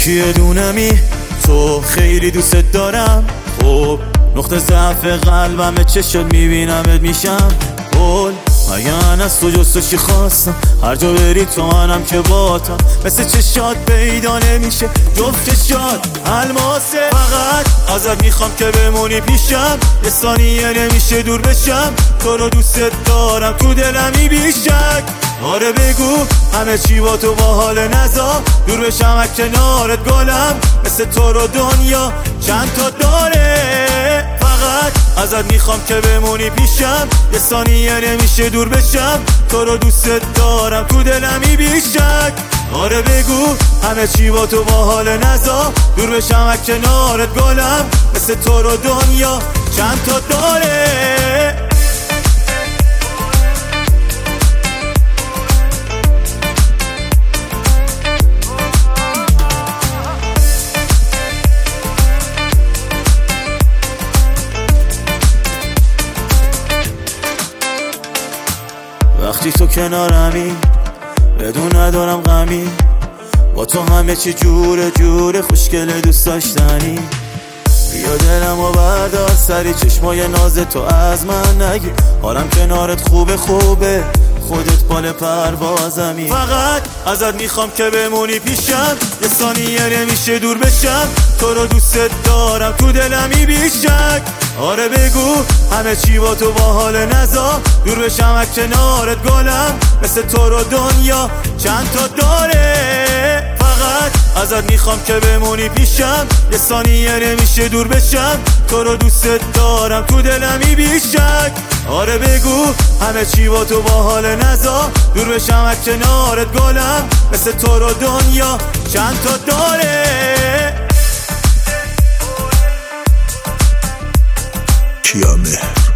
یکی دونمی تو خیلی دوست دارم. خب نقطه ضعف قلبمه، چه شد میبینمت میشم قول. اگه از تو جستشی خواستم هر جا بری تو منم که باتم. مثل چشات پیدا نمیشه جفت چشات الماسه. فقط ازت میخوام که بمونی پیشم، یه ثانیه نمیشه دور بشم. تو رو دوست دارم تو دلمی بیشک. آره بگو همه چی با تو باحال، نزا دور بشم از کنارت گلم. مثل تو رو دنیا چند تا داره. فقط ازت میخوام که بمونی پیشم، یه ثانیه نمیشه دور بشم. تو رو دوست دارم تو دلمی بیشک. آره بگو همه چی با تو باحال، نزا دور بشم از کنارت گلم. مثل تو رو دنیا چند تا داره. وقتی تو کنارمی بدون ندارم غمی، با تو همه چی جوره جوره خوشگله دوست داشتنی. بیا دلم و بردار سری، چشمای ناز تو از من نگیر. حالم کنارت خوبه خوبه، خودت بال پروازمی. فقط ازت میخوام که بمونی پیشم، یه ثانیه نمیشه دور بشم. تو رو دوست دارم تو دلمی بیشک. آره بگو همه چی با تو باحال، نزا دور بشم از کنارت گلم. مثل تو رو دنیا چند تا داره. فقط ازت میخوام که بمونی پیشم، یه ثانیه نمیشه دور بشم. تو رو دوست دارم تو دلمی بیشک. آره بگو همه چی با تو باحال، نزا دور بشم از کنارت گلم. مثل تو رو دنیا چند تا داره. کیامه